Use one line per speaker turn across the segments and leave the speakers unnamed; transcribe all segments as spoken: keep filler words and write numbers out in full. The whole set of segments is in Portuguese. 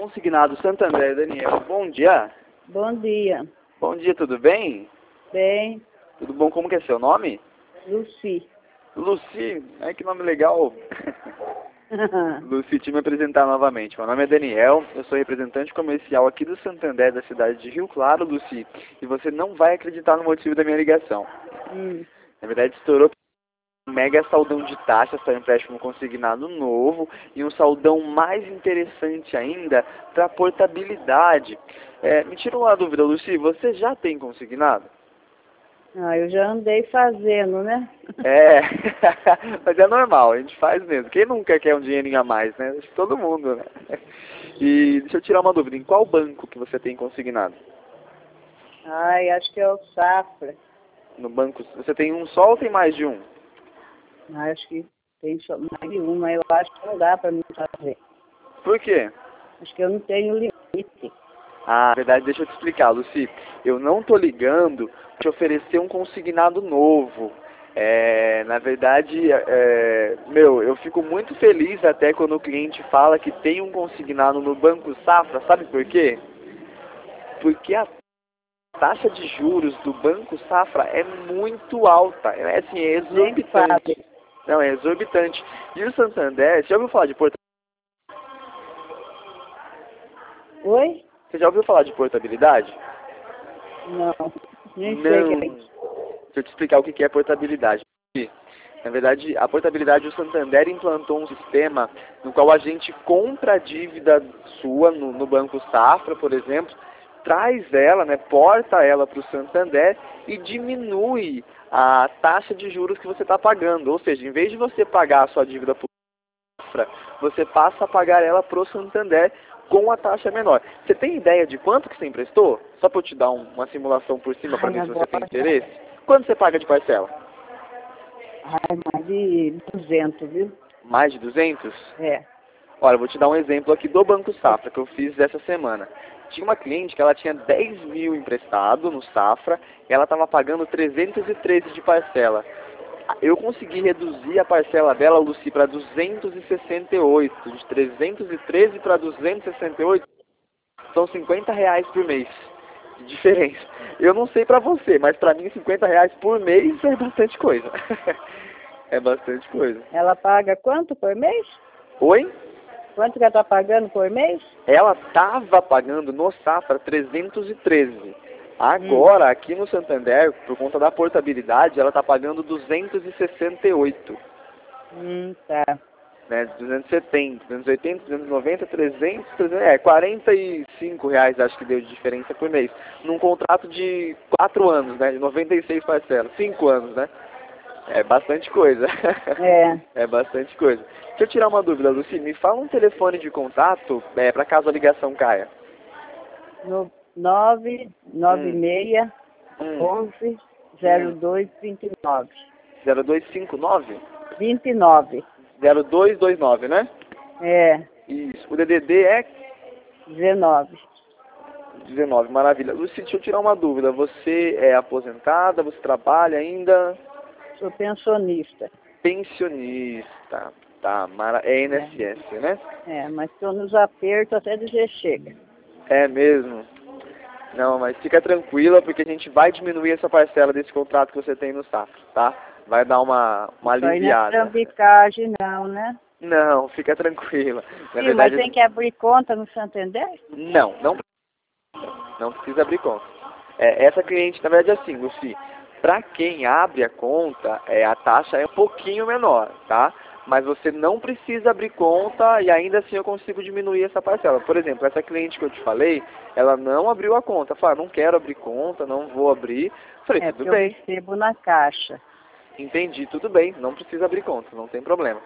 Consignado Santander, Daniel. Bom dia.
Bom dia.
Bom dia, tudo bem?
Bem,
Tudo bom? Como que é seu nome?
Luci.
Luci. Ai, que nome legal. Luci, deixa eu me apresentar novamente. Meu nome é Daniel, eu sou representante comercial aqui do Santander, da cidade de Rio Claro, Luci. E você não vai acreditar no motivo da minha ligação.
Hum.
Na verdade, estourou um mega saldão de taxas para empréstimo consignado novo e um saldão mais interessante ainda para portabilidade. É, me tira uma dúvida, Luci, você já tem consignado?
Ah, eu já andei fazendo, né?
É, mas é normal, a gente faz mesmo. Quem nunca quer um dinheirinho a mais, né? Acho que todo mundo, né? E deixa eu tirar uma dúvida, em qual banco que você tem consignado?
Ai, acho que é o Safra.
No banco, você tem um só ou tem mais de um?
Ah, acho que tem só mais de uma, eu acho que não dá para mim fazer.
Por quê?
Acho que eu não tenho limite.
Ah, na verdade, deixa eu te explicar, Luci. Eu não tô ligando para te oferecer um consignado novo. É, na verdade, é, meu, eu fico muito feliz até quando o cliente fala que tem um consignado no Banco Safra. Sabe por quê? Porque a taxa de juros do Banco Safra é muito alta. É assim, é
Nem fale.
exorbitante. Não, é exorbitante. E o Santander, você já ouviu falar de portabilidade?
Oi?
Você já ouviu falar de portabilidade?
Não, nem sei o
Não.
que é isso.
Deixa eu te explicar o que é portabilidade. Na verdade, a portabilidade, o Santander implantou um sistema no qual a gente compra a dívida sua no, no Banco Safra, por exemplo, traz ela, né, porta ela para o Santander e diminui a taxa de juros que você está pagando. Ou seja, em vez de você pagar a sua dívida para o Safra, você passa a pagar ela para o Santander com a taxa menor. Você tem ideia de quanto que você emprestou? Só para eu te dar um, uma simulação por cima para
Ai,
ver se você tem
agora,
interesse. Quanto você paga de parcela?
ai, mais de duzentos, viu?
Mais de duzentos?
É.
Olha, eu vou te dar um exemplo aqui do Banco Safra, que eu fiz essa semana. Tinha uma cliente que ela tinha dez mil emprestado no Safra, e ela estava pagando trezentos e treze de parcela. Eu consegui reduzir a parcela dela, Luci, para duzentos e sessenta e oito. De trezentos e treze para duzentos e sessenta e oito, são cinquenta reais por mês de diferença. Eu não sei pra você, mas pra mim cinquenta reais por mês é bastante coisa. É bastante coisa.
Ela paga quanto por mês?
Oi?
Quanto que ela está pagando por mês?
Ela estava pagando no Safra trezentos e treze.
Hum.
Agora, aqui no Santander, por conta da portabilidade, ela está pagando duzentos e sessenta e oito.
Hum, tá.
Né? duzentos e setenta, duzentos e oitenta, duzentos e noventa, trezentos, trezentos, é, quarenta e cinco reais acho que deu de diferença por mês. Num contrato de quatro anos, né? De noventa e seis parcelas, cinco anos, né? É bastante coisa.
É.
É bastante coisa. Deixa eu tirar uma dúvida, Luci. Me fala um telefone de contato é, para caso a ligação caia.
No nove nove
Hum,
seis
hum,
onze zero
hum.
dois vinte e nove.
zero dois cinco nove?
vinte e nove.
zero dois dois nove, né?
É,
Isso. O D D D é
dezenove.
dezenove, maravilha. Luci, deixa eu tirar uma dúvida. Você é aposentada? Você trabalha ainda?
Sou pensionista.
Pensionista. Tá, mara... é
É,
I N S S, né?
é, mas estou nos apertos até dizer chega.
É mesmo. Não, mas fica tranquila, porque a gente vai diminuir essa parcela desse contrato que você tem no Safra, tá? Vai dar uma, uma
Isso aí não é
aliviada.
trambicagem não, né?
Não, fica tranquila. Na
Sim, mas
verdade,
tem que abrir conta no Santander?
não, não, não precisa abrir conta. É, essa cliente, na verdade, é assim, Luci, para quem abre a conta, é, a taxa é um pouquinho menor, tá? Mas você não precisa abrir conta e ainda assim eu consigo diminuir essa parcela. Por exemplo, essa cliente que eu te falei, ela não abriu a conta. Falou, ah, não quero abrir conta, não vou abrir. Falei,
É,
tudo
porque eu
bem,
recebo na caixa.
entendi, tudo bem, não precisa abrir conta, não tem problema.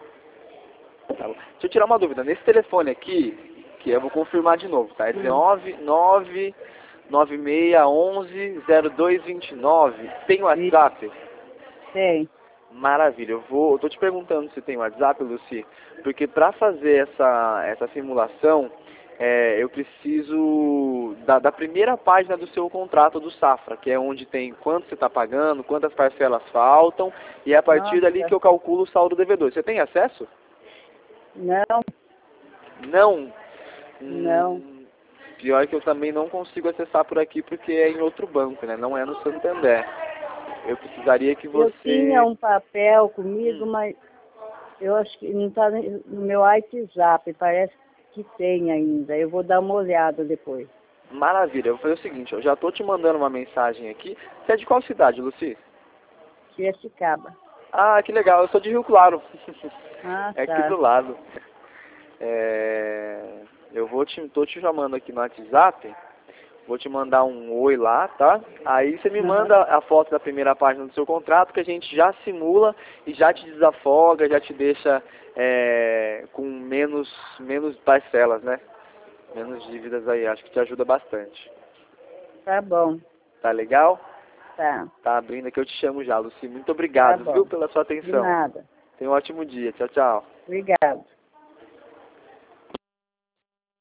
Tá bom. Deixa eu tirar uma dúvida, nesse telefone aqui, que eu vou confirmar de novo, tá? É
Hum,
dezenove, nove, nove seis, onze, zero dois vinte e nove. Tem
e
WhatsApp?
tem.
Maravilha, eu vou, eu tô te perguntando se tem WhatsApp, Luci, porque para fazer essa, essa simulação, é, eu preciso da, da primeira página do seu contrato do Safra, que é onde tem quanto você está pagando, quantas parcelas faltam, e é a partir dali que
Nossa,
eu calculo o saldo devedor. Você tem acesso?
não.
Não.
Não.
Hum, pior que eu também não consigo acessar por aqui porque é em outro banco, né? Não é no Santander. Eu precisaria que você...
Eu tinha um papel comigo,
Hum.
mas eu acho que não está no meu WhatsApp, parece que tem ainda. Eu vou dar uma olhada depois.
Maravilha, eu vou fazer o seguinte, eu já estou te mandando uma mensagem aqui. Você é de qual cidade, Luci?
Piracicaba.
Ah, que legal, eu sou de Rio Claro.
Ah,
É aqui
tá.
do lado. É... Eu vou te, tô te chamando aqui no WhatsApp. Vou te mandar um oi lá, tá? Aí você me
Uhum.
manda a foto da primeira página do seu contrato, que a gente já simula e já te desafoga, já te deixa é, com menos, menos parcelas, né? Menos dívidas aí, acho que te ajuda bastante.
Tá bom.
Tá legal?
Tá.
Tá abrindo aqui, eu te chamo já, Luci. Muito
Tá
obrigado, viu,
bom.
pela sua
De
atenção.
nada.
Tenha um ótimo dia. Tchau, tchau.
Obrigado.